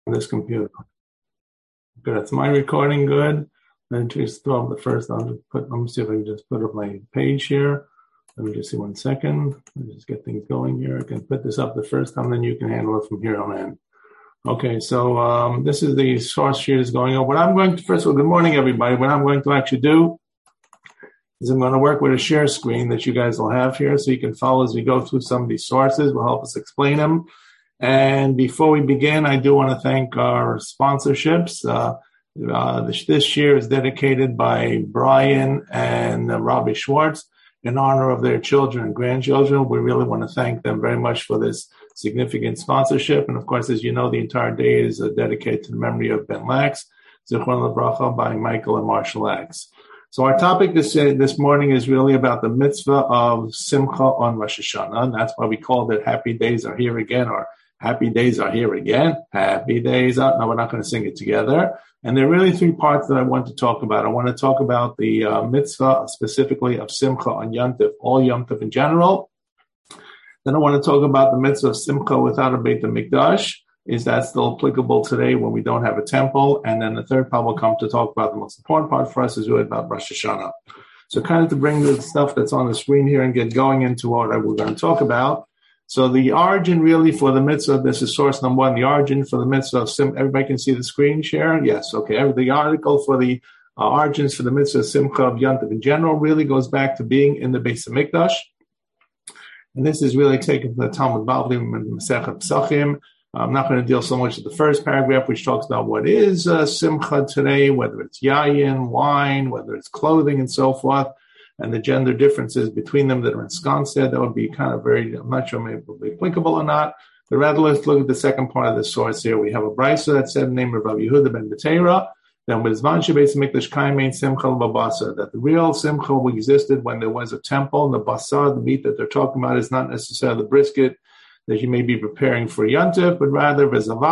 this computer. Good. It's my recording good. Then just throw up the first. Let me see if I can just put up my page here. Let me just see 1 second. Let me just get things going here. I can put this up the first time, then you can handle it from here on in. Okay, so this is the source sheet is going on. What I'm going to, first of all, good morning, everybody. What I'm going to actually do is I'm going to work with a share screen that you guys will have here so you can follow as we go through some of these sources. Will help us explain them. And before we begin, I do want to thank our sponsorships. This year is dedicated by Brian and Robbie Schwartz in honor of their children and grandchildren. We really want to thank them very much for this significant sponsorship. And of course, as you know, the entire day is dedicated to the memory of Ben Lax, Zichron Lebracha, by Michael and Marshall Lax. So our topic this morning is really about the mitzvah of Simcha on Rosh Hashanah. And that's why we called it Happy Days Are Here Again, or Happy Days Are Here Again. Happy Days Are. No, we're not going to sing it together. And there are really three parts that I want to talk about. I want to talk about the mitzvah specifically of Simcha on Yom Tov, all Yom Tov in general. Then I want to talk about the mitzvah of Simcha without a Beit HaMikdash. Is that still applicable today when we don't have a temple? And then the third part will come to talk about the most important part for us is really about Rosh Hashanah. So kind of to bring the stuff that's on the screen here and get going into what we're going to talk about. So the origin really for the mitzvah, this is source number one, the origin for the mitzvah of Simcha. Everybody can see the screen share? Yes, okay. The article for the origins for the mitzvah of Simcha of Yom Tov in general really goes back to being in the Beis HaMikdash. And this is really taken from the Talmud Bavli and Masechet Pesachim. I'm not going to deal so much with the first paragraph, which talks about what is Simcha today, whether it's yayin, wine, whether it's clothing, and so forth, and the gender differences between them that are ensconced there. That would be kind of I'm not sure maybe it will be applicable or not. But rather, let's look at the second part of the source here. We have a brisa that said the name of Rabbi Yehuda ben Betera, then with Zman Shebeis HaMikdash Kaimein Simcha L'Basar, that the real Simcha existed when there was a temple, and the basar, the meat that they're talking about, is not necessarily the brisket that you may be preparing for Yom Tov, but rather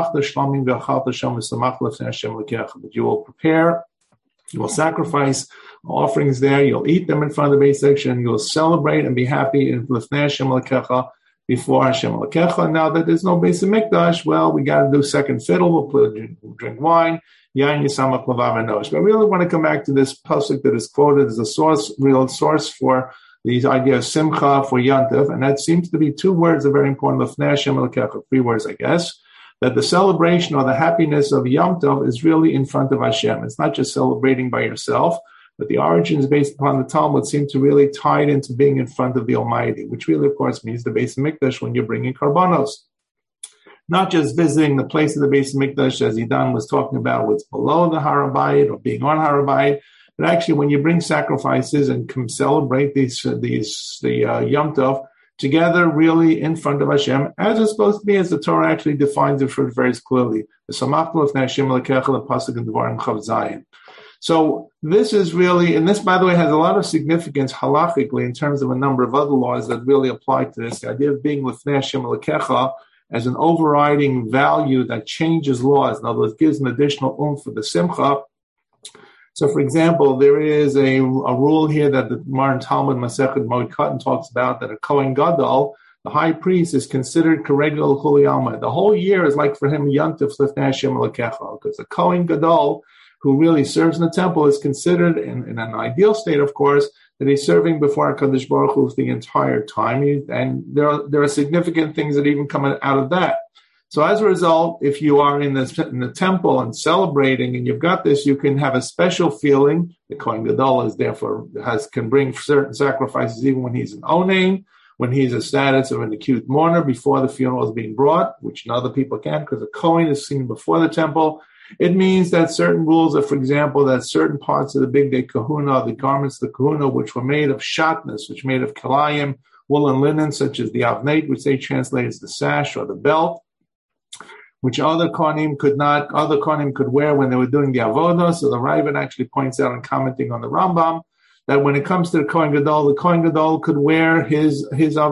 that you will prepare, you will sacrifice offerings there, you'll eat them in front of the base section, you'll celebrate and be happy in Lifnei Hashem Elokecha, before Hashem Elokecha. Now that there's no Beis HaMikdash, well, we got to do second fiddle, we'll drink wine, yain yisamach lavav anosh. But I really want to come back to this pasuk that is quoted as a source, real source for these idea of Simcha for Yom Tov, and that seems to be two words that are very important, Lifnei Hashem Elokecha, three words, I guess, that the celebration or the happiness of Yom Tov is really in front of Hashem. It's not just celebrating by yourself, but the origins based upon the Talmud seem to really tie it into being in front of the Almighty, which really, of course, means the Beis HaMikdash when you're bringing karbanos. Not just visiting the place of the Beis HaMikdash, as Idan was talking about, what's below the Har HaBayit or being on Har HaBayit, but actually when you bring sacrifices and come celebrate the Yom Tov together really in front of Hashem, as it's supposed to be, as the Torah actually defines it for it very clearly. The Samachta Lifnei Hashem Elokecha, the pasuk in Devarim Chav Zayin. So this is really, and this, by the way, has a lot of significance halachically in terms of a number of other laws that really apply to this. The idea of being Lifnei Hashem Elokecha as an overriding value that changes laws. In other words, gives an additional oomph for the Simcha. So, for example, there is a rule here that the Gemara in Talmud Masechet Moed Katan talks about that a Kohen Gadol, the high priest, is considered Karegel Chuli Alma. The whole year is like for him Yom Tov Lifnei Hashem Elokecha, because the Kohen Gadol, who really serves in the temple, is considered in an ideal state, of course, that he's serving before HaKadosh Baruch Hu the entire time. And there are significant things that even come out of that. So as a result, if you are in the temple and celebrating and you've got this, you can have a special feeling. The Kohen Gadol is therefore can bring certain sacrifices even when he's an onain, when he's a status of an acute mourner before the funeral is being brought, which other people can't because the Kohen is seen before the temple. It means that certain rules are, for example, that certain parts of the Big Day Kahuna, the garments of the Kahuna, which were made of shatnez, which were made of kalayim, wool and linen, such as the avneit, which they translate as the sash or the belt, which other Kohanim could wear when they were doing the avodah. So the Ravid actually points out in commenting on the Rambam that when it comes to the Kohen Gadol could wear his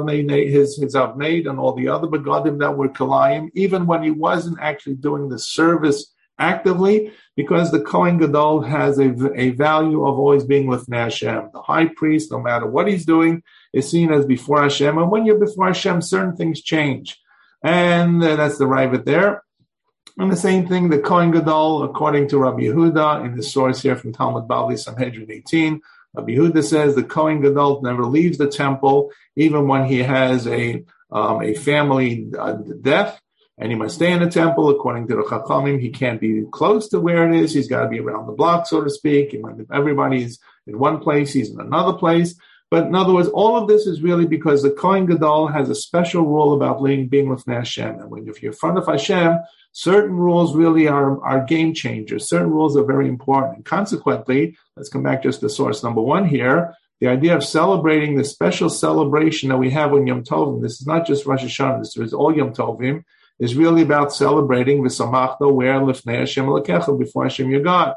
avneit and all the other begadim that were kalayim, even when he wasn't actually doing the service actively, because the Kohen Gadol has a value of always being with Hashem. The high priest, no matter what he's doing, is seen as before Hashem. And when you're before Hashem, certain things change. And that's the Ravid there. And the same thing, the Kohen Gadol, according to Rabbi Yehuda, in the source here from Talmud Bavli, Sanhedrin 18, Rabbi Yehuda says the Kohen Gadol never leaves the temple, even when he has a family death, and he must stay in the temple. According to the Chachamim, he can't be close to where it is. He's got to be around the block, so to speak. And when everybody's in one place, he's in another place. But in other words, all of this is really because the Kohen Gadol has a special rule about being with Hashem. And when if you're in front of Hashem, certain rules really are game changers. Certain rules are very important. And consequently, let's come back just to source number one here. The idea of celebrating the special celebration that we have on Yom Tovim, this is not just Rosh Hashanah, this is all Yom Tovim, is really about celebrating V'samachta where Lifnei Hashem Elokecha, before Hashem your God.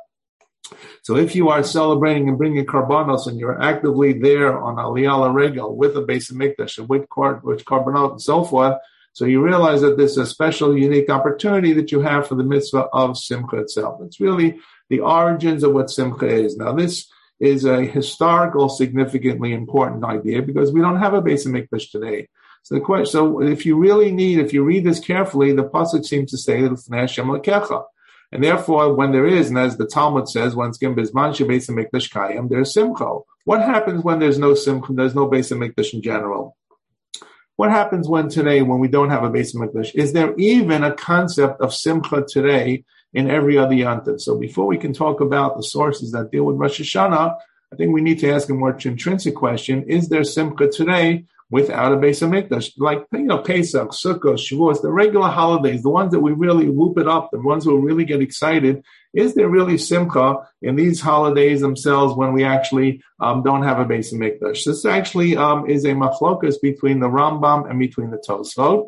So if you are celebrating and bringing karbanos and you're actively there on Aliyah Regel with a Beis Hamikdash and with karbanot and so forth, so you realize that this is a special, unique opportunity that you have for the mitzvah of Simcha itself. It's really the origins of what Simcha is. Now this is a historical, significantly important idea because we don't have a Beis Hamikdash today. So the question, so if you read this carefully, the pasuk seems to say that it's Hashem Lekecha. And therefore, when there is, and as the Talmud says, once again, Bizman Shebeis Hamikdash Kayim, there's Simcha. What happens when there's no Simcha, there's no Beis Hamikdash in general? What happens when we don't have a Beis Hamikdash? Is there even a concept of Simcha today in every other Yantiv? So before we can talk about the sources that deal with Rosh Hashanah, I think we need to ask a more intrinsic question. Is there Simcha today without a Beis Hamikdash? Like, Pesach, Sukkot, Shavuos, the regular holidays, the ones that we really whoop it up, the ones who really get excited. Is there really Simcha in these holidays themselves when we actually don't have a Beis Hamikdash? This actually is a machlokas between the Rambam and between the Tosfot.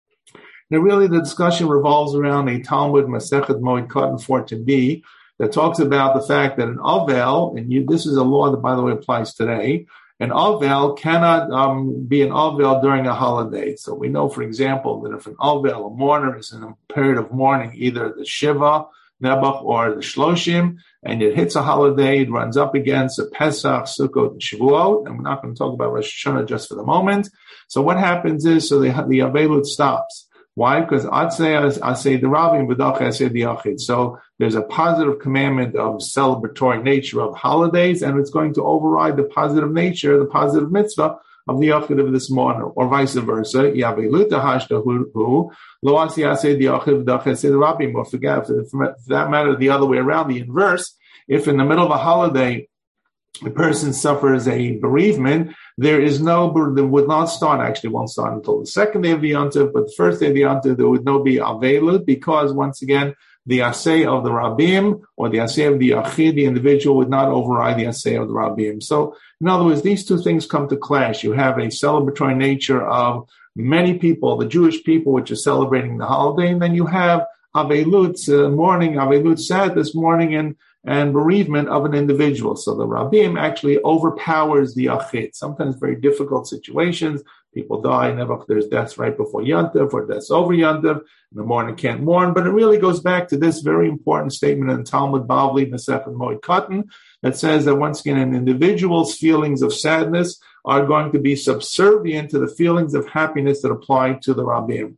Now, really, the discussion revolves around a Talmud Masechet Moed Katan 14b that talks about the fact that an Avel, and this is a law that, by the way, applies today, an Avel cannot be an Avel during a holiday. So we know, for example, that if an Avel, a mourner, is in a period of mourning, either the Shiva, Nebuch, or the Shloshim, and it hits a holiday, it runs up against a Pesach, Sukkot, and Shavuot, and we're not going to talk about Rosh Hashanah just for the moment. So what happens is, the Avelut stops. Why? Because I say the Rabbi and B'dach I say the Yachid. So there's a positive commandment of celebratory nature of holidays, and it's going to override the positive nature, the positive mitzvah of the Yachid of this mourner, or vice versa. Yaveluta hashta hu lo asi I say the Yachid B'dach I say the Rabbi. Or for that matter, the other way around, the inverse. If in the middle of a holiday the person suffers a bereavement, there would not start, actually won't start until the second day of the Yontiv, but the first day of the Yontiv, there would no be Avelut, because once again, the Aseh of the Rabbim, or the Aseh of the Yachid, the individual, would not override the Aseh of the Rabbim. So, in other words, these two things come to clash. You have a celebratory nature of many people, the Jewish people, which are celebrating the holiday, and then you have Avelut, mourning, Avelut sadness, mourning, and bereavement of an individual. So the Rabbim actually overpowers the Yachid. Sometimes very difficult situations. People die, never there's deaths right before Yantiv or deaths over Yantiv, and the mourner can't mourn. But it really goes back to this very important statement in Talmud Bavli, Masechet Moed Katan, that says that once again, an individual's feelings of sadness are going to be subservient to the feelings of happiness that apply to the Rabbim.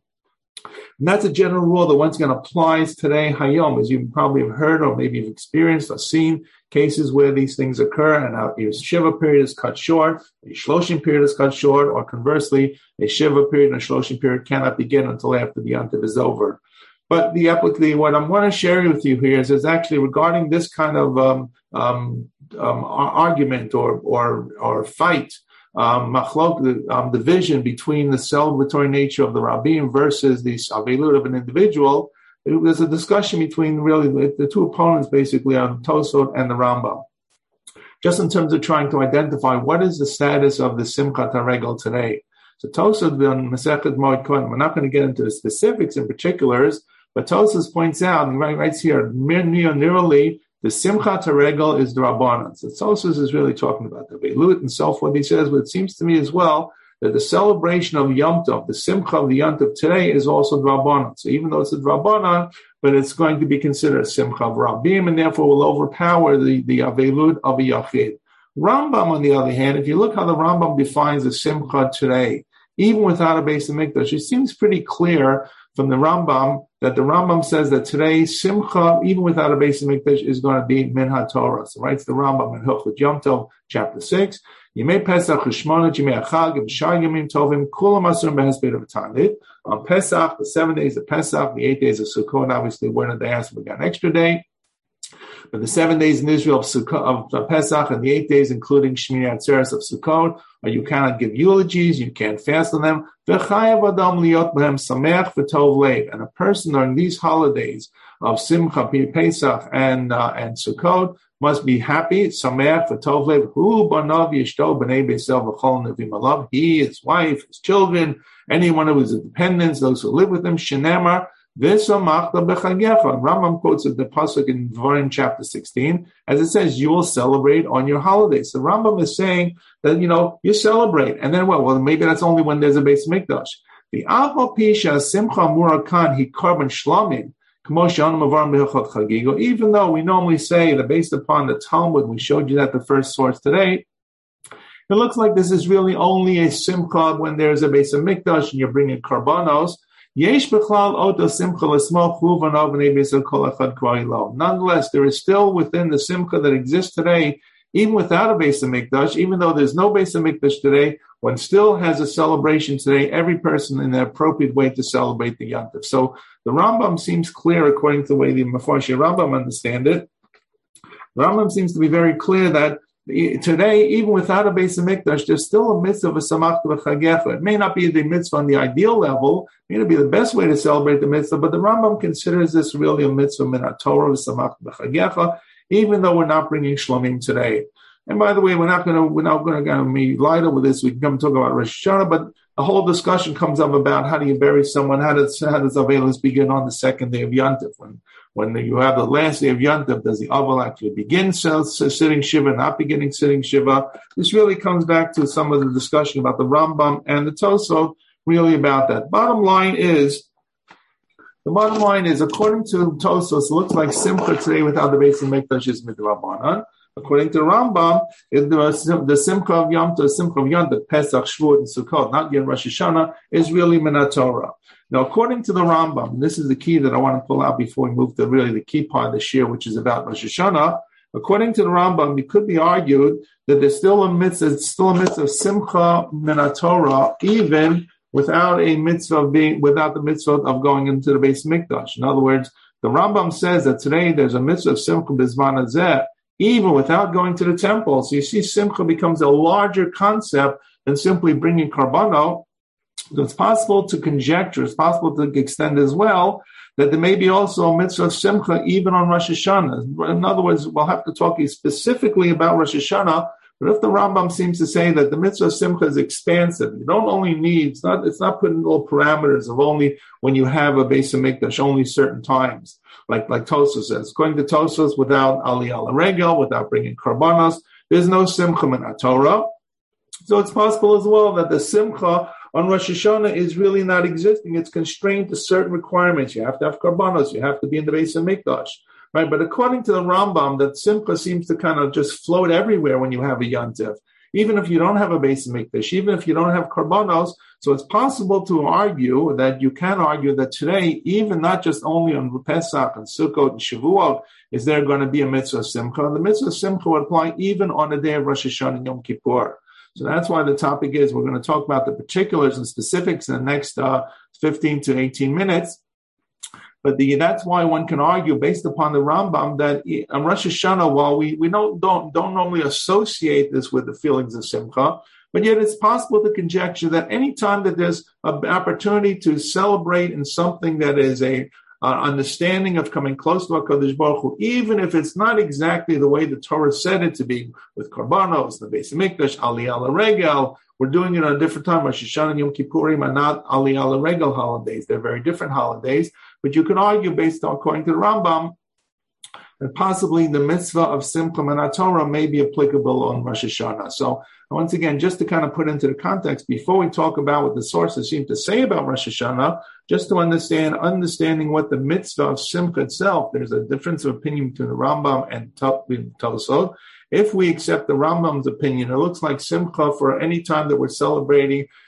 And that's a general rule that once again applies today, Hayom, as you probably have heard or maybe you've experienced or seen cases where these things occur, and a Shiva period is cut short, a Shloshim period is cut short, or conversely, a Shiva period and a Shloshim period cannot begin until after the Yantiv is over. But what I want to share with you here is actually regarding this kind of argument or fight, division between the celebratory nature of the Rabbim versus the Avelut of an individual. There's a discussion between really the two opponents, basically, on Tosot and the Rambam, just in terms of trying to identify what is the status of the Simchat HaRegel today. So Tosot on Masechet Moed Katan, we're not going to get into the specifics and particulars, but Tosot points out, and writes here, nearly the Simchat HaRegel is the Rabbanan. So Tosfos is really talking about the Velut and so forth. He says, but it seems to me as well that the celebration of Yom Tov, the Simcha of the Yom Tov today, is also the Rabbanan. So even though it's a Rabbanan, but it's going to be considered a Simcha of Rabbim, and therefore will overpower the Avelut of a Yachid. Rambam, on the other hand, if you look how the Rambam defines the Simcha today, even without a Beis Hamikdash, it seems pretty clear from the Rambam, that the Rambam says that today Simcha, even without a Beis Hamikdash, is going to be Min HaTorah. So writes the Rambam in Hilchot Yom Tov, chapter 6. Yemei Pesach, Shmona, Yemei Achag, and Shar Yemim Tovim, Kulam Asur Behesped of Tanit. On Pesach, the 7 days of Pesach, the 8 days of Sukkot, obviously we're in the day, so we got an extra day. But the 7 days in Israel of Pesach and the 8 days, including Shmini Atzeres of Sukkot, you cannot give eulogies, you can't fast on them. And a person during these holidays of Simcha, Pesach, and Sukkot must be happy. Sameach v'tov lev. Hu banav yishto b'nei beisel v'chol nevim alav. He, his wife, his children, anyone who is a dependent, those who live with him. Shenemar. Rambam quotes the pasuk in Dvarim chapter 16, as it says, you will celebrate on your holidays. The Rambam is saying that, you celebrate. And then what? Well, maybe that's only when there's a Beis Mikdash. The Aval Pisha Simcha Murakan He Karban Shlamim, even though we normally say that based upon the Talmud, we showed you that the first source today, it looks like this is really only a Simcha when there's a Beis Mikdash and you're bringing Karbanos. Nonetheless, there is still within the Simcha that exists today, even without a Beis Hamikdash, even though there's no Beis Hamikdash today, one still has a celebration today, every person in the appropriate way to celebrate the Yom Tov. So the Rambam seems clear according to the way the Mefarshei Rambam understand it. The Rambam seems to be very clear that today, even without a Beis Hamikdash, there's still a mitzvah of a samach v'chagecha. It may not be the mitzvah on the ideal level, it may not be the best way to celebrate the mitzvah, but the Rambam considers this really a mitzvah min haTorah v'samach v'chagecha, even though we're not bringing shlomim today. And by the way, we're not going to be lighter with this. We can come talk about Rosh Hashanah, but the whole discussion comes up about how do you bury someone? How does Avelis begin on the second day of Yom Tov? When you have the last day of Yom Tov, does the Aval actually begin sitting Shiva, not beginning sitting Shiva? This really comes back to some of the discussion about the Rambam and the Tosot, really about that. The bottom line is, according to Tosot, it looks like Simcha today without the Beis Hamikdash is midrabanan. According to Rambam, the Simcha of Yom Tov, Pesach, Shavuot, and Sukkot, not yet Rosh Hashanah, is really min haTorah. Now, according to the Rambam, and this is the key that I want to pull out before we move to really the key part of this year, which is about Rosh Hashanah. According to the Rambam, it could be argued that there's still a mitzvah of Simcha min haTorah, even without the mitzvah of going into the Beis Mikdash. In other words, the Rambam says that today there's a mitzvah of Simcha b'zman hazeh, even without going to the temple. So you see, Simcha becomes a larger concept than simply bringing Karbanot. So it's possible to conjecture, it's possible to extend as well, that there may be also a mitzvah of Simcha even on Rosh Hashanah. In other words, we'll have to talk specifically about Rosh Hashanah, but if the Rambam seems to say that the mitzvah of Simcha is expansive, you don't only need, it's not putting little parameters of only when you have a Beis Hamikdash, only certain times, like Tosfos says. According to Tosfos, without Aliyah L'Regel, without bringing Karbanos, there's no Simcha min haTorah. So it's possible as well that the Simcha on Rosh Hashanah is really not existing. It's constrained to certain requirements. You have to have Karbanos. You have to be in the Beis Hamikdash. Right? But according to the Rambam, that Simcha seems to kind of just float everywhere when you have a Yom Tov. Even if you don't have a Beis Hamikdash, even if you don't have Karbanos, so it's possible to argue that you can argue that today, even not just only on Pesach and Sukkot and Shavuot, is there going to be a mitzvah of Simcha. The mitzvah of Simcha would apply even on the day of Rosh Hashanah and Yom Kippur. So that's why the topic is we're going to talk about the particulars and specifics in the next 15 to 18 minutes. But that's why one can argue, based upon the Rambam, that on Rosh Hashanah, while we don't normally associate this with the feelings of Simcha, but yet it's possible to conjecture that any time that there's an opportunity to celebrate in something that is a understanding of coming close to HaKadosh Baruch Hu, even if it's not exactly the way the Torah said it to be, with Karbanos, the Beis Hamikdash, Aliyah L'Regel, we're doing it on a different time. Rosh Hashanah and Yom Kippurim are not Aliyah L'Regel holidays. They're very different holidays. But you can argue, according to the Rambam, that possibly the mitzvah of Simcha min haTorah may be applicable on Rosh Hashanah. So once again, just to kind of put into the context, before we talk about what the sources seem to say about Rosh Hashanah, just to understanding what the mitzvah of Simcha itself, there's a difference of opinion between the Rambam and Tosot. If we accept the Rambam's opinion, it looks like Simcha for any time that we're celebrating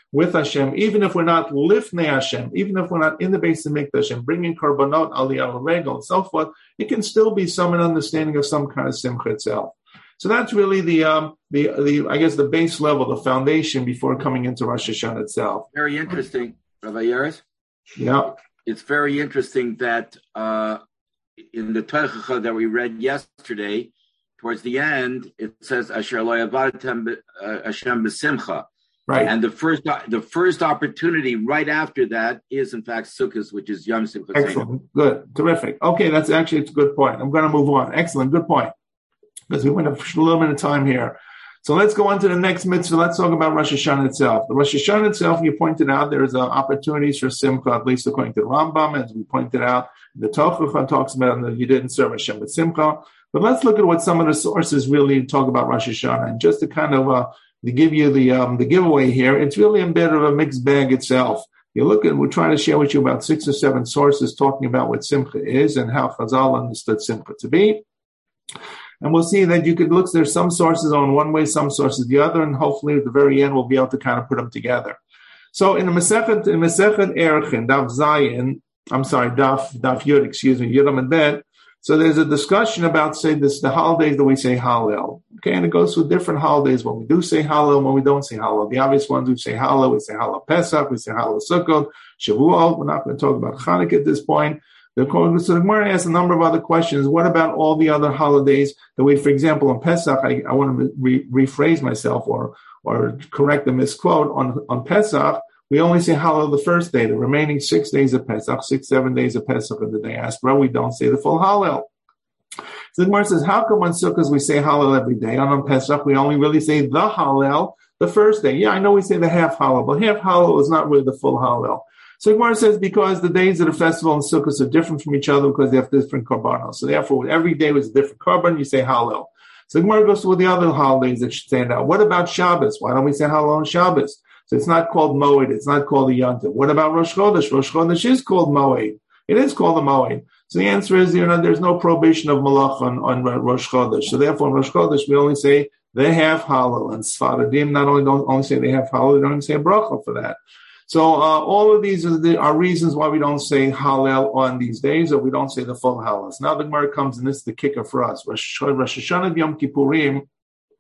with Hashem, even if we're not lifnei Hashem, even if we're not in the Beis Hamikdash and bringing korbanot, aliyah regel, and so forth, it can still be some understanding of some kind of simcha itself. So that's really the I guess the base level, the foundation before coming into Rosh Hashanah itself. Very interesting, Rabbi Yeres. Yeah, it's very interesting that in the Teichacha that we read yesterday, towards the end, it says Asher lo yavatem Hashem b'simcha. Right. And the first opportunity right after that is in fact Sukkot, which is Yom Simchas. Excellent. Good. Terrific. Okay, it's a good point. I'm going to move on. Excellent. Good point. Because we went a little bit of time here. So let's go on to the next mitzvah. Let's talk about Rosh Hashanah itself. The Rosh Hashanah itself, you pointed out, there's opportunities for simcha, at least according to the Rambam, as we pointed out. The Tochacha talks about that you didn't serve Hashem with simcha. But let's look at what some of the sources really talk about Rosh Hashanah. And just to kind of to give you the giveaway here, it's really a bit of a mixed bag itself. You look at, we're trying to share with you about 6 or 7 sources talking about what simcha is and how Chazal understood simcha to be. And we'll see that you could look, there's some sources on one way, some sources the other, and hopefully at the very end we'll be able to kind of put them together. So in the Masechet Erechin, Daf Yud, Yud and Bet, so there's a discussion about, say, the holidays that we say Hallel. Okay, and it goes through different holidays when we do say Hallel and when we don't say Hallel. The obvious ones we say Hallel, we say Hallel Pesach, we say Hallel Sukkot, Shavuot. We're not going to talk about Chanukah at this point. So the Gemara asks a number of other questions. What about all the other holidays that we, for example, on Pesach, I want to rephrase myself or correct the misquote. On Pesach, we only say Hallel the first day. The remaining 6 days of Pesach, 7 days of Pesach of the diaspora, we don't say the full Hallel. So the Gemara says, how come on Sukkot we say Hallel every day? And on Pesach, we only really say the Hallel the first day. Yeah, I know we say the half Hallel, but half Hallel is not really the full Hallel. So Gemara says because the days of the festival and Sukkot are different from each other because they have different korbanos. So therefore, every day was a different korban, you say Hallel. So Gemara goes to the other holidays that should stand out. What about Shabbos? Why don't we say Hallel on Shabbos? So it's not called Moed. It's not called the Yontif. What about Rosh Chodesh? Rosh Chodesh is called Moed. It is called the Moed. So the answer is, there's no prohibition of Malach on Rosh Chodesh. So therefore, on Rosh Chodesh, we only say they have Hallel. And Sfaradim don't only say they have Hallel, they don't even say a bracha for that. So all of these are reasons why we don't say Hallel on these days, or we don't say the full Hallel. Now the Gemara comes, and this is the kicker for us. Rosh Hashanah Yom Kippurim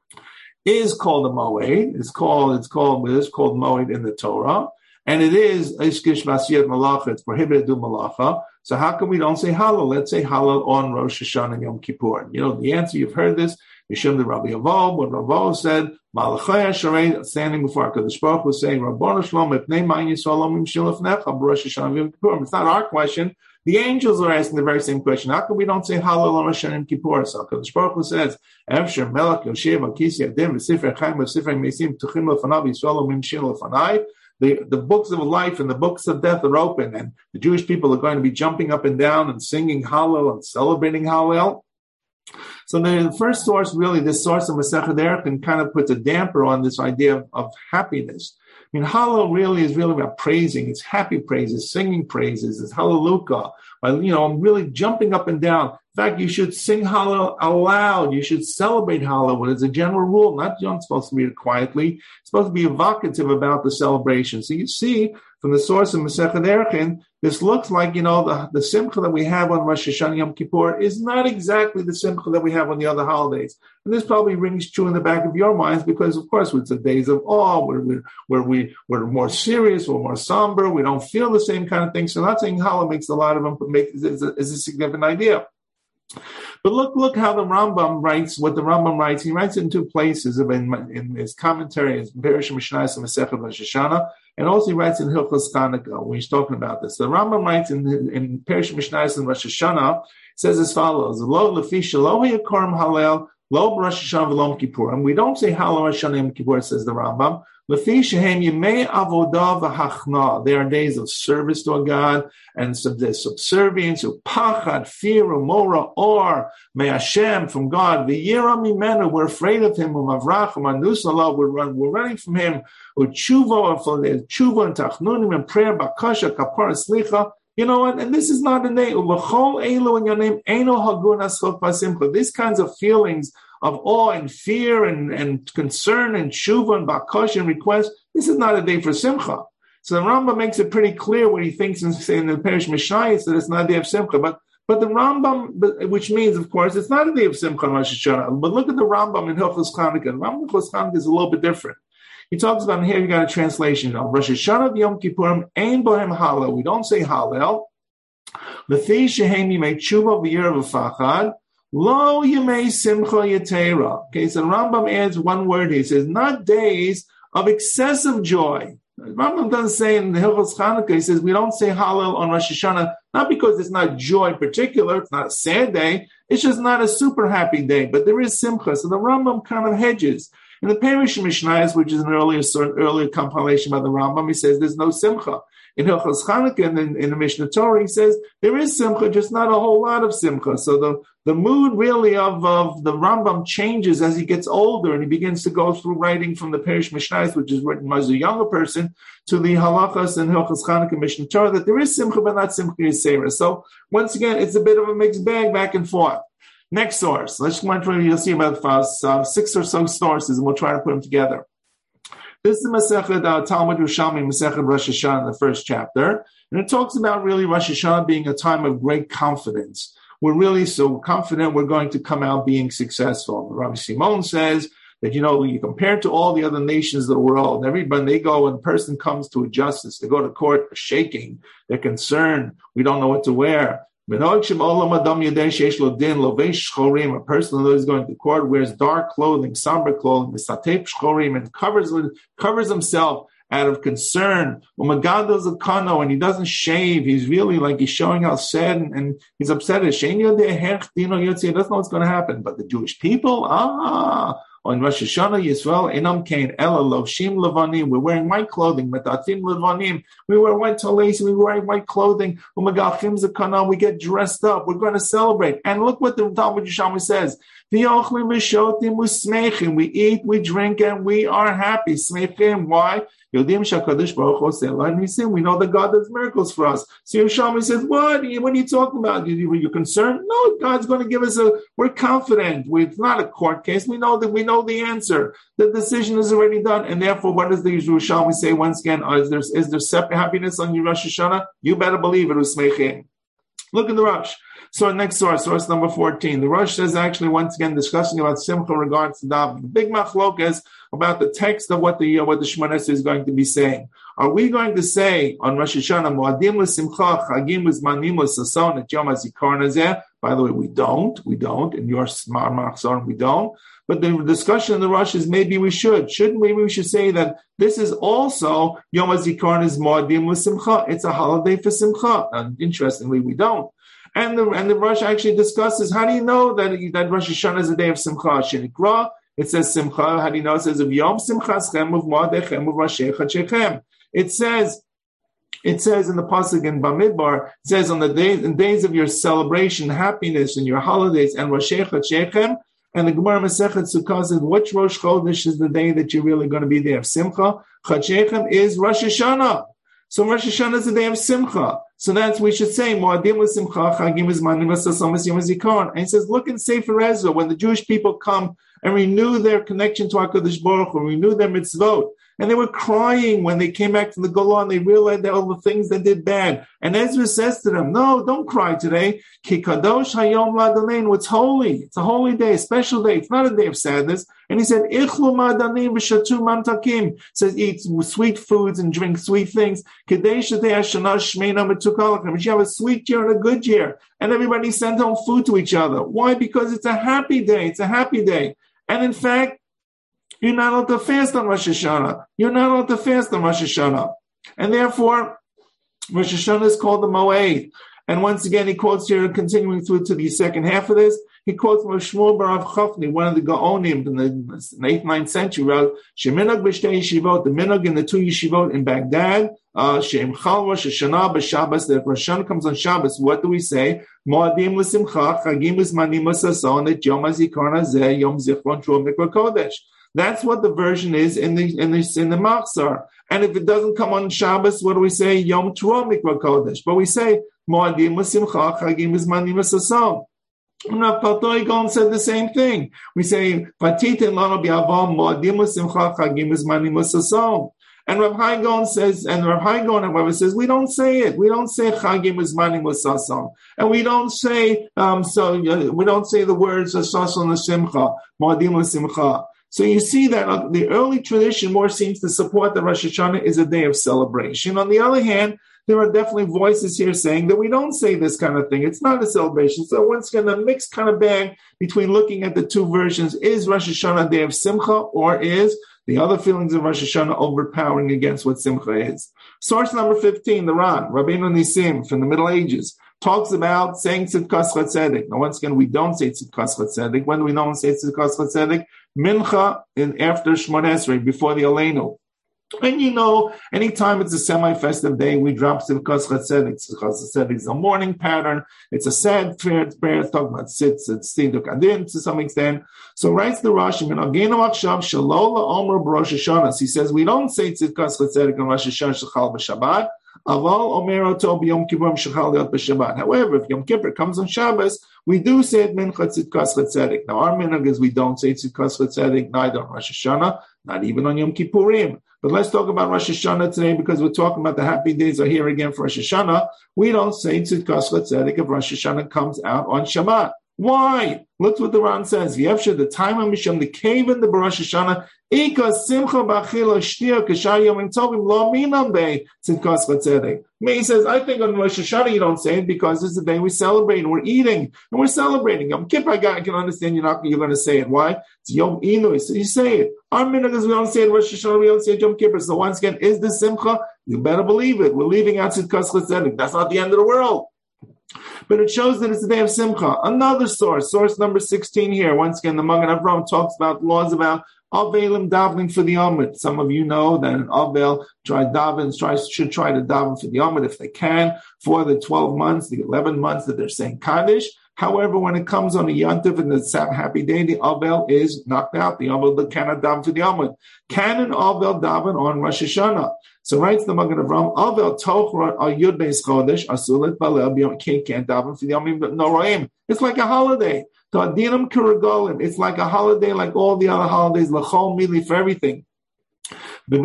is called a Moed. It's called Moed in the Torah, and it is Ishkish Vasiyat Malacha. It's prohibited to do Malacha. So how come we don't say Hallel? Let's say Hallel on Rosh Hashanah Yom Kippur. The answer, you've heard this. Mishum the Rabbi Avoh, when Avoh said, Malachai Hasharei, standing before HaKadosh Baruch Hu, saying, Rabbanu Shalom, Epnei Ma'in Yisrael Omim Shilaf Necha, B'Rosh Hashanah Yom Kippur. It's not our question. The angels are asking the very same question. How come we don't say Hallel on Rosh Hashanah Yom Kippur? So HaKadosh Baruch Hu says, Evsher Melech Yoshev Akisi Yadim V'Sifrei Chaim V'Sifrei Mesim Tuchim Lefanav Yisrael Omim Shilaf Lefanai. The books of life and the books of death are open, and the Jewish people are going to be jumping up and down and singing Hallel and celebrating Hallel. So the first source, really, this source of Masechet Erechin kind of puts a damper on this idea of happiness. I mean, Hallel really is really about praising. It's happy praises, singing praises. It's Hallelujah. I'm really jumping up and down. In fact, you should sing Hallel aloud. You should celebrate Hallel. It's a general rule. You're not supposed to read it quietly. It's supposed to be evocative about the celebration. So you see, from the source of Masechet Erechin, this looks like, the simcha that we have on Rosh Hashanah Yom Kippur is not exactly the simcha that we have on the other holidays. And this probably rings true in the back of your minds because, of course, it's the days of awe, where we're more serious, we're more somber, we don't feel the same kind of thing. So not saying Hallel makes a lot of them, but is a significant idea. But look how the Rambam writes, what the Rambam writes. He writes it in 2 places in his commentary, in Perush Mishnayos and Masechet Rosh Hashanah, and also he writes in Hilchos Chanukah when he's talking about this. The Rambam writes in Perush Mishnayos and Rosh Hashanah, says as follows: Lo lefi shelo yakorem Hallel, lo b'Rosh Hashanah v'lo Kippur. And we don't say Hallel Rosh Hashanah Yom Kippur, says the Rambam. Lefi shehem yemei avodah v'hachna. They are days of service to God and subservience, upachad, fear, umora, or may Hashem from God. V'yira mimenu, we're afraid of Him. Umavrach, umanusalav, we're running from Him. Utshuva and tachnunim and prayer, bakasha, kapara, slicha. And this is not a name. L'chol elu in your name, eno hagun aschot pasimcha. These kinds of feelings awe and fear and concern and tshuva and bakash and request, this is not a day for simcha. So the Rambam makes it pretty clear what he thinks in the Perish Mishnayos that it's not a day of simcha. But the Rambam, which means, of course, it's not a day of simcha on Rosh Hashanah. But look at the Rambam in Hilchos Chanukah. The Rambam in Hilchos Chanukah is a little bit different. He talks about, here you got a translation of Rosh Hashanah Yom Kippurim Ein Bohem Hallel. We don't say Hallel. L'fi shehem yimei tshuva v'yirav v'fachad lo yimei simcha yetera. Okay, so the Rambam adds one word. He says, not days of excessive joy. The Rambam doesn't say in the Hilchos Chanukah, he says we don't say Hallel on Rosh Hashanah, not because it's not joy in particular, it's not a sad day, it's just not a super happy day, but there is simcha. So the Rambam kind of hedges. In the Perish Mishnayos, which is an earlier compilation by the Rambam, he says there's no simcha. In Hilchos Chanukah and in the Mishnah Torah, he says there is simcha, just not a whole lot of simcha. So the mood really of the Rambam changes as he gets older and he begins to go through writing from the Perish Mishnayos, which is written as a younger person, to the Halachas and Hilchos Chanukah Mishnah Torah, that there is simcha, but not simcha yisera. So once again, it's a bit of a mixed bag back and forth. Next source. Let's go through. You'll see about 6 or so sources, and we'll try to put them together. This is Masechet Talmud Yerushalmi, Masechet Rosh Hashanah, in the first chapter, and it talks about really Rosh Hashanah being a time of great confidence. We're really so confident we're going to come out being successful. Rabbi Simon says that, you compare to all the other nations of the world, everybody, they go, when a person comes to a justice, they go to court, they're shaking, they're concerned, we don't know what to wear. A person who is going to court wears dark clothing, somber clothing, and covers himself out of concern. And he doesn't shave. He's really like he's showing how sad and he's upset. He doesn't know what's going to happen. But the Jewish people, on Rosh Hashanah, Yisrael, Enam Kain, Ela Lovshim Levanim. We're wearing white clothing. Metatim Levanim. We wear white talis. We wear white clothing. Umagachim Zakana. We get dressed up. We're going to celebrate. And look what the Talmud Yerushalmi says. V'yochlim v'shotim v'smeichim. We eat, we drink, and we are happy. Smeichim. Why? Yodim Shakadosh Baruch Hu Selah Nisim. We know that God does miracles for us. So Yerushalmi says, what are you talking about? Are you concerned? No, God's going to give us we're confident. It's not a court case. We know the answer. The decision is already done. And therefore, what does the Yerushalmi say once again? Is there separate happiness on your Rosh Hashanah? You better believe it. Usmeichim. Look at the Rosh. So next source number 14. The Rosh says actually once again discussing about Simcha regards to the big machlokas about the text of what the Shemona Esrei is going to be saying. Are we going to say on Rosh Hashanah Moadim l'Simcha Chagim l'Zmanim l'Sason et Yom HaZikaron Hazeh? By the way, we don't. In your Machzor, we don't. But the discussion in the Rosh is maybe we should. Shouldn't we? Maybe we should say that this is also Yom HaZikaron is Moadim l'Simcha. It's a holiday for Simcha. And interestingly, we don't. And the Rosh actually discusses, how do you know that Rosh Hashanah is a day of Simcha? Shenikra, it says Simcha. How do you know? It says of Yom Simchaschem of Moadechem of Rashei Chadshechem. It says in the pasuk in Bamidbar, it says on the days of your celebration, happiness, and your holidays, and Rashei Chadshechem. And the Gemara Masechet Sukkah says, which Rosh Chodesh is the day that you're really going to be there? Simcha. Chadshechem is Rosh Hashanah. So Rosh Hashanah is the day of Simcha. So that's we should say Moadim l'Simcha Chagim Zmanim l'Sasom Yom HaZikaron. And he says, look in Sefer Ezra when the Jewish people come and renew their connection to HaKadosh Baruch Hu, renew their mitzvot. And they were crying when they came back to the Golan and they realized that all the things they did bad. And Ezra says to them, no, don't cry today. Ki kadosh hayom la'Adonai. It's holy. It's a holy day, a special day. It's not a day of sadness. And he said, Ichlu ma'adanim v'shatu mamtakim. Says, eat sweet foods and drink sweet things. Kedei shetei hashana shmeina metukalakim. You have a sweet year and a good year. And everybody sent home food to each other. Why? Because it's a happy day. It's a happy day. And in fact, you're not allowed to fast on Rosh Hashanah. And therefore, Rosh Hashanah is called the Moed. And once again, he quotes here, continuing through to the second half of this, he quotes from Shmuel Barav Chofni, one of the Gaonim in the 8th, 9th century, wrote, Sheminag b'shtei yeshivot, the minhag in the 2 yeshivot in Baghdad, Shem Chal Rosh Hashanah b'Shabbos, that Rosh Hashanah comes on Shabbos, what do we say? Moadim l'Simcha, Chagim l'Zmanim l'Sason, et Yom HaZikaron Hazeh, Yom Zichron Shuv Mikvah Kodesh. That's what the version is in the Machzor. And if it doesn't come on Shabbos, what do we say? Yom Teruah Mikvah Kodesh. But we say Moadim l'Simcha Chagim l'Zmanim l'Sason. And Rav Paltoi Gaon said the same thing. We say, and Rav Hai Gaon says, however, says, we don't say it. We don't say Chagim Uzmanim L'Sason. And we don't say, we don't say the words Sason L'Simcha, Mo'adim L'Simcha. So you see that the early tradition more seems to support that Rosh Hashanah is a day of celebration. On the other hand, there are definitely voices here saying that we don't say this kind of thing. It's not a celebration. So once again, a mixed kind of bag between looking at the two versions. Is Rosh Hashanah a day of Simcha, or is the other feelings of Rosh Hashanah overpowering against what Simcha is? Source number 15, the Ran, Rabbeinu Nisim from the Middle Ages, talks about saying Tzidkas Chatzedek. Now, once again, we don't say Tzidkas Chatzedek. When do we don't say Tzidkas Chatzedek? Mincha after Shmoneh Esrei, before the Aleinu. And you know, anytime it's a semi-festive day, we drop Tzidkas Chatzedek. Tzidkas Chatzedek is a morning pattern. It's a sad prayer. It's talking about Tzidk Adin to some extent. So writes the Rashi, he says, we don't say Tzidkas Chatzedek on Rosh Hashanah Shechal b'Shabbat. However, if Yom Kippur comes on Shabbos, we do say it Mincha Tzidkas Chatzedek. Now, our minhag is we don't say Tzidkas Chatzedek neither on Rosh Hashanah, not even on Yom Kippurim. But let's talk about Rosh Hashanah today, because we're talking about the happy days are here again for Rosh Hashanah. We don't say Tzidkas Chatzedek if Rosh Hashanah comes out on Shabbat. Why? Look what the Ran says. Yevsha, the time of Misham, the cave in the Rosh Hashanah, Ika Simcha B'Achila Shtia K'Shar Yomim Tovim Lo Minam Bei Tzidkas Chatzedek. He says, I think on Rosh Hashanah you don't say it because this is the day we celebrate and we're eating and we're celebrating. Yom Kippur, I can understand you're going to say it. Why? It's Yom Inui, so you say it. Our minhag is we don't say it Rosh Hashanah, we don't say it Yom Kippur. So once again, is this Simcha? You better believe it. We're leaving out Tzidkas Chatzedek. That's not the end of the world. But it shows that it's a day of Simcha. Another source number 16 here. Once again, the Magen Avraham talks about laws about Avelim davening for the Amud. Some of you know that an Avel should try to daven for the Amud if they can for the 12 months, the 11 months that they're saying Kaddish. However, when it comes on a Yantiv and the happy day, the Avel is knocked out. The Avel cannot daven for the Amud. Can an Avel daven on Rosh Hashanah? So writes the Magen Avraham, Avel toch yud beis chodesh asulet balel can't daven for the Yomim Noraim. It's like a holiday. Ta'adinam k'regalim. It's like a holiday, like all the other holidays. L'chol mili for everything. We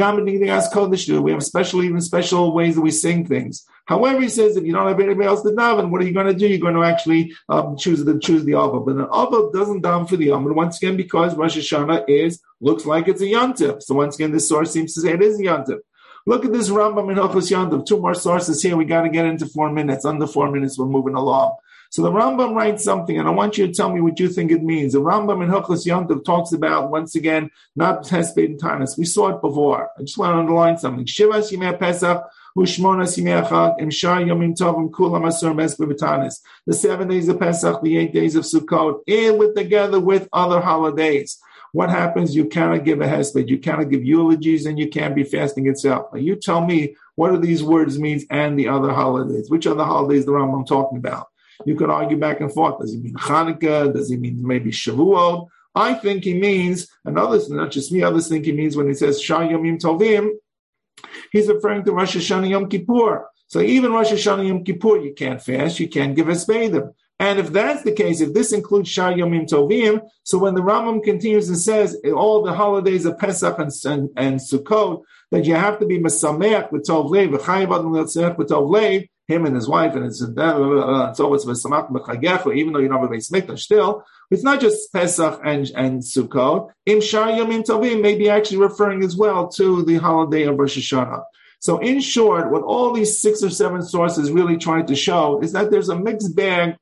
have special ways that we sing things. However, he says if you don't have anybody else to daven, what are you going to do? You're going to actually choose the Avel. But an Avel doesn't daven for the Yom. Once again, because Rosh Hashanah looks like it's a Yantiv. So once again, this source seems to say it is a Yantiv. Look at this Rambam in Hilchos Yantiv. Two more sources here. We got to get into 4 minutes. Under 4 minutes, we're moving along. So the Rambam writes something, and I want you to tell me what you think it means. The Rambam in Hilchos Yantiv talks about, once again, not Hesped and Tanis. We saw it before. I just want to underline something. Shivas Yimei Pesach, Ushmonas Yimei Chag, Imshar Yomim Tovim Kulam Asur Mes B'Tanis. The 7 days of Pesach, the 8 days of Sukkot, and together with other holidays. What happens? You cannot give a hesped, you cannot give eulogies, and you can't be fasting itself. Now you tell me, what do these words mean and the other holidays? Which are the holidays the Rambam talking about? You could argue back and forth. Does he mean Hanukkah? Does he mean maybe Shavuot? I think he means, and others, not just me, others think he means when he says Shar Yomim Tovim, he's referring to Rosh Hashanah Yom Kippur. So even Rosh Hashanah Yom Kippur, you can't fast, you can't give hespedim. And if that's the case, if this includes Shar Yomim Tovim, so when the Rambam continues and says all the holidays of Pesach and Sukkot, that you have to be Mesameach with Tov Lev, V'chayiv Adam L'Tzerech with Tov Lev, him and his wife, and it's always Mesamach B'chagecha, even though you don't have a Beis Mikdash still, it's not just Pesach and Sukkot. Im Shar Yomim Tovim may be actually referring as well to the holiday of Rosh Hashanah. So in short, what all these 6 or 7 sources really try to show is that there's a mixed bag.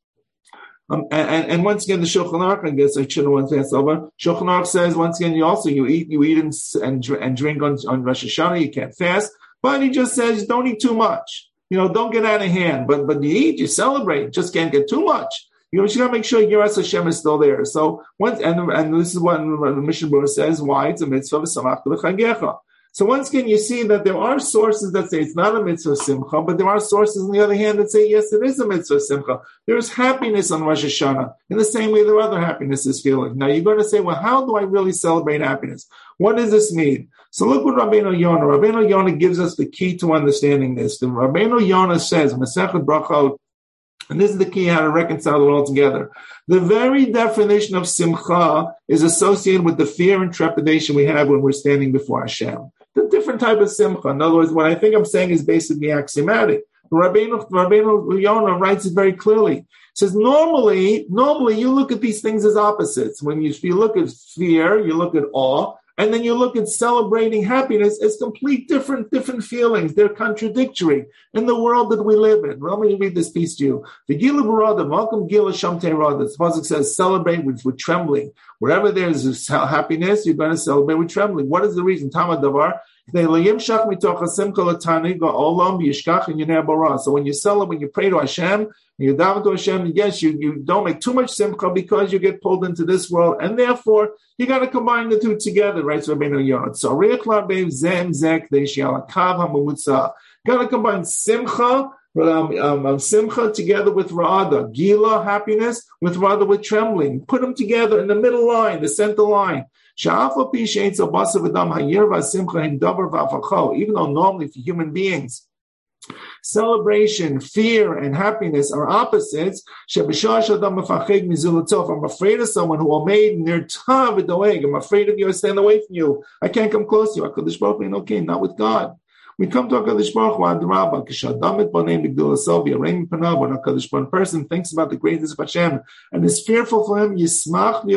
And once again, the Shulchan Aruch, I guess I shouldn't want to pass over. Shulchan Aruch says, once again, you eat and drink on Rosh Hashanah, you can't fast. But he just says, don't eat too much. Don't get out of hand. But you eat, you celebrate, just can't get too much. You just got to make sure Yiras Hashem is still there. So and this is what the Mishnah Berurah says, why it's a mitzvah v'samachta v'chagecha. So once again, you see that there are sources that say it's not a mitzvah simcha, but there are sources on the other hand that say, yes, it is a mitzvah simcha. There is happiness on Rosh Hashanah in the same way there are other happinesses feeling. Now you're going to say, well, how do I really celebrate happiness? What does this mean? So look what Rabbeinu Yonah. Rabbeinu Yonah gives us the key to understanding this. The Rabbeinu Yonah says, Masechet Brachot, And this is the key, how to reconcile it all together. The very definition of simcha is associated with the fear and trepidation we have when we're standing before Hashem. The different type of simcha. In other words, what I think I'm saying is basically axiomatic. Rabbeinu Yonah writes it very clearly. He says, normally you look at these things as opposites. When you look at fear, you look at awe, and then you look at celebrating happiness as complete different feelings. They're contradictory in the world that we live in. Let me read this piece to you. The Gila Barada, Malcolm Gila Shamte Rada. The pasuk says, celebrate with trembling. Wherever there's happiness, you're going to celebrate with trembling. What is the reason? Tamad Davar. So when you celebrate, when you pray to Hashem, you daven to Hashem, yes, you don't make too much simcha because you get pulled into this world, and therefore you got to combine the two together, right? So Rabbeinu Yonah. So got to combine simcha together with ra'ada, gila, happiness, with ra'ada, with trembling. Put them together in the middle line, the center line. Even though normally for human beings, celebration, fear, and happiness are opposites. I'm afraid of someone who will made near I'm afraid of you, I stand away from you. I can't come close to you. Okay, not with God. We come to HaKadosh Baruch Hu Adrabah, when a person thinks about the greatness of Hashem and is fearful for him, he's happy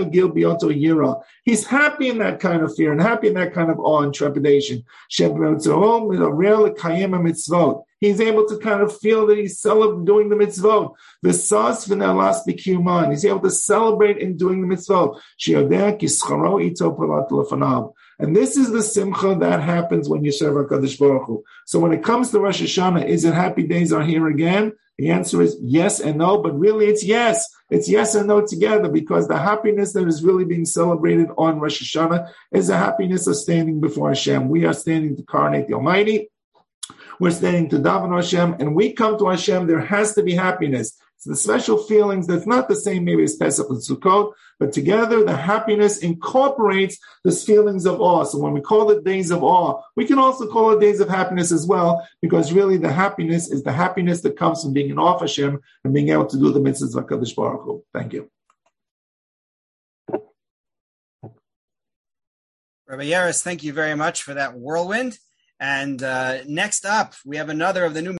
in that kind of fear and happy in that kind of awe and trepidation. He's able to kind of feel that he's doing the mitzvot. He's able to celebrate in doing the mitzvot. And this is the simcha that happens when you serve HaKadosh Baruch Hu. So when it comes to Rosh Hashanah, is it happy days are here again? The answer is yes and no, but really it's yes. It's yes and no together, because the happiness that is really being celebrated on Rosh Hashanah is the happiness of standing before Hashem. We are standing to coronate the Almighty. We're standing to daven Hashem, and we come to Hashem. There has to be happiness. It's the special feelings that's not the same maybe as Pesach and Sukkot, but together the happiness incorporates these feelings of awe. So when we call it days of awe, we can also call it days of happiness as well, because really the happiness is the happiness that comes from being in awe of Hashem and being able to do the mitzvahs of HaKadosh Baruch Hu. Thank you. Rabbi Yaris, thank you very much for that whirlwind. And next up, we have another of the new